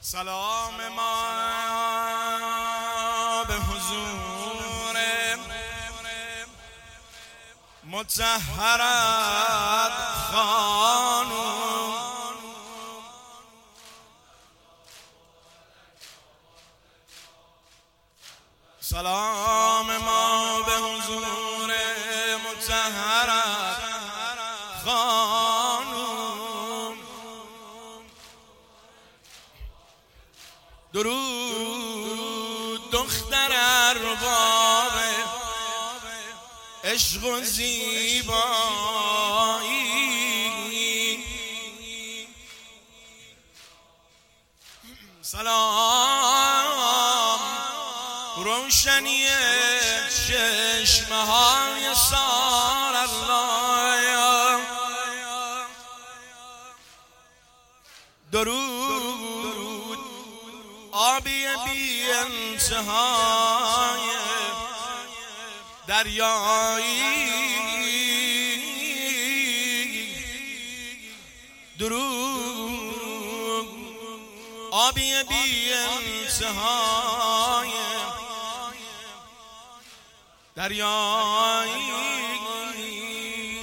سلام ما به حضور مطهرت خانم، سلام ما به حضور مطهرت خانم. درود دختر ارباب عشق و زیبایی، سلام روشنی چشمه های سار الله، درود آبی بی انتهای دریایی، درود آبی بی انتهای دریایی.